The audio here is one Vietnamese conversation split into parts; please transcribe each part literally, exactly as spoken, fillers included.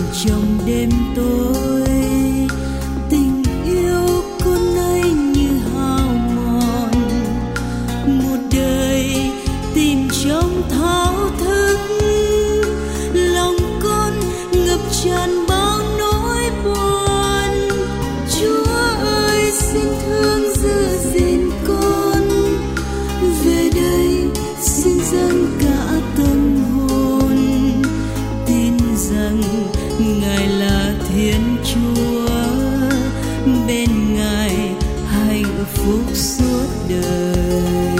trong đêm tối. Tình yêu con nay như hao mòn, một đời tìm trong thao thức. Lòng con ngập tràn bao nỗi buồn. Chúa ơi xin thương giữ gìn con, về đây xin dâng cả tâm hồn, tin rằng Ngài là Thiên Chúa, bên Ngài hạnh phúc suốt đời.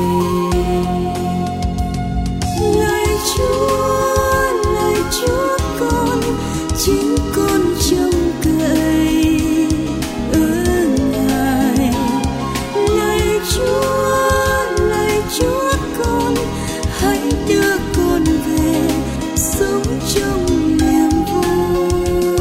Lạy Chúa, lạy Chúa con, chính con trông cậy ở Ngài. Lạy Chúa, lạy Chúa con, hãy đưa con về sống trong niềm vui.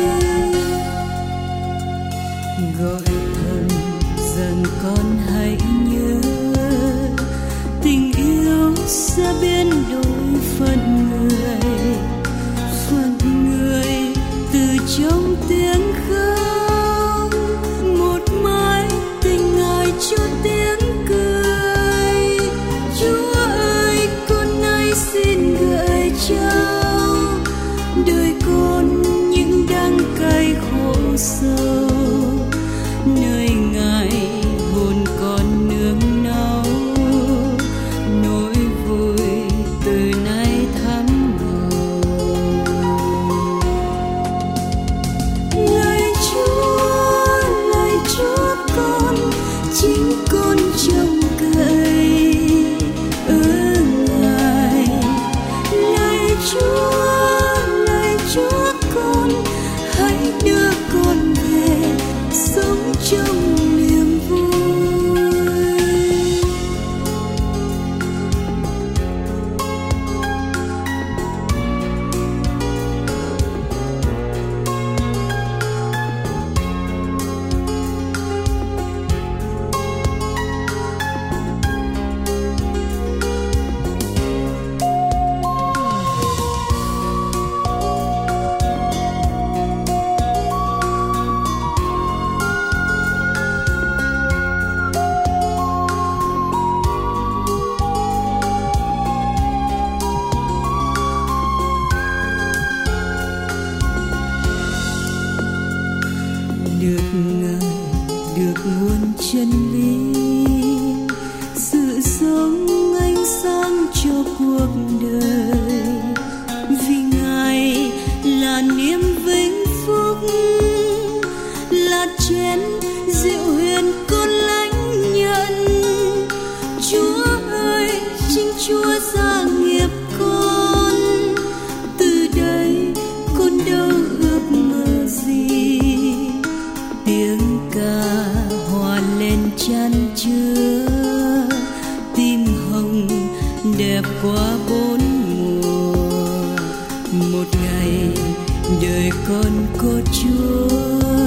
Gọi thầm rằng con hãy nhớ, tình yêu sẽ biến đổi phận người, phận người từ trong tiếng khóc. Một mái tình Ngài cho tiếng cười. Chúa ơi con nay xin gửi trao đời con những đắng cay khổ sâu, nơi Ngài hồn con nương náu, nỗi vui từ nay thắm màu. Lạy Chúa, lạy Chúa con, chính con trông cậy ở Ngài. Lạy Chúa, lạy Chúa con, hãy đưa con về sống trong niềm vui. Được Ngài, được nguồn chân lý, sự sống ánh sáng cho cuộc đời. Vì Ngài là niềm vinh phúc, là chén rượu huyền con lãnh nhận. Chúa ơi, chính Chúa gia nghiệp con, từ đây con đâu ước mơ gì. Tiếng ca hòa lên chan chứa, tim hồng đẹp qua bốn mùa. Một ngày đời con có Chúa,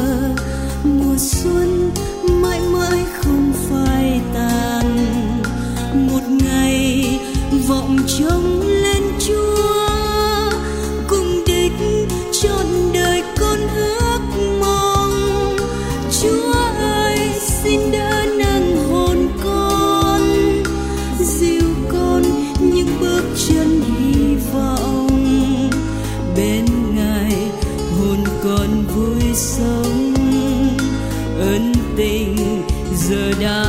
mùa xuân mãi mãi không phai tàn. Một ngày vọng trông lên Chúa, cùng đích trọn đời con ước mong. Chúa ơi xin đỡ nâng hồn con, dìu con những bước chân hy vọng. Bên Ngài hồn con vui sống, ân tình giờ đã